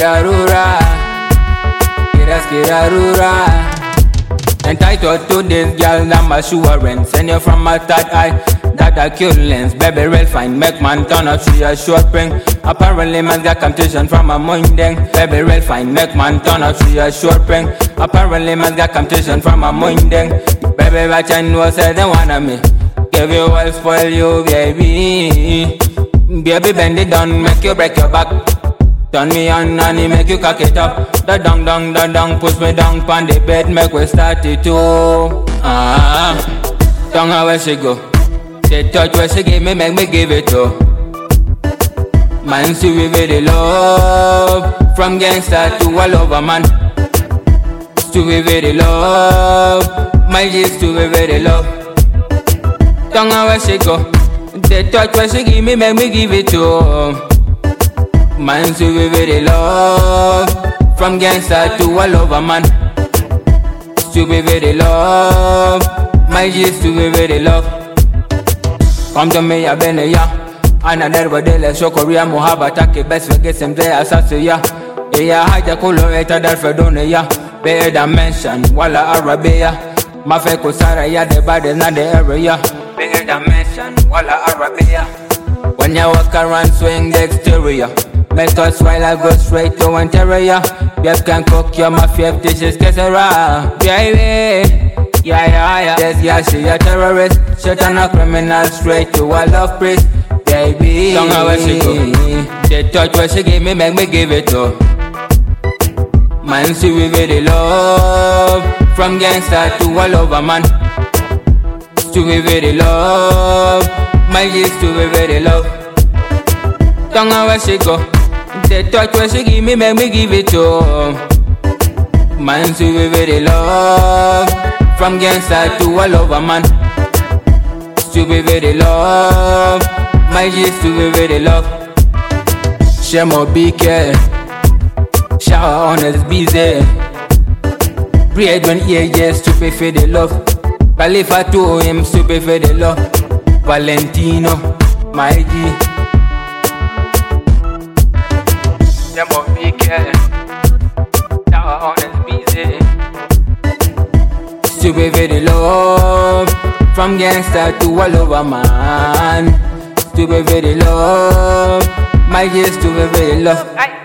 skirarura, skirarura. Entitled to this girl, I'm assurance. Send you from my third eye, that a cute lens. Baby real fine, make man turn up to your short ring. Apparently man got competition from a morning. Baby real fine, make man turn up to your short ring. Apparently man got competition from a morning. Baby watch and know say they wanna me. Give you all, spoil you, baby. Baby bend it down, make you break your back. Turn me on and he make you cock it up. The down, push me down pon the bed, make we start it too. Tongue where she go, the touch where she give me, make me give it to. Man see we with the love, from gangster to all over man. To we with the love, my G's to we with the love. Tongue where she go, the touch where she give me, make me give it to. Man see we with the love, from gangster to all over man. To be with the love, my G's to be with the love. Come to me, I've been ya. Another body, let's show Korea, Mohaba, take best for get some day, Assassia. Yeah, I just call it that for Donia. Better than mention, Walla Arabia. Mafeko Saraya, the body, not the area. Better than mention, Walla Arabia. When you walk around, swing the exterior. Make us while I go straight to interior. Yes, can cook your my favorite dishes, Kessera. Baby, yeah. Yes, she a terrorist. Shut on a criminal straight to a love priest. Baby, don't know where she go. The touch where she give me, make me give it to. Man, see we with the love, from gangster to all over man. To we with the love, my G's to we with the love. Don't know where she go. The touch where she give me, make me give it to. Man, see we with the love, from gangster to all over man. To be with the love, my G's to be with the love. Shemo BK, shower on us busy. Bread when yes to pay for the love. Khalifa to him to pay for the love. Valentino, my G. Shemo BK, shower on us busy. To be with the love, from gangster to all over man. To be with the love, my G's to be with the love.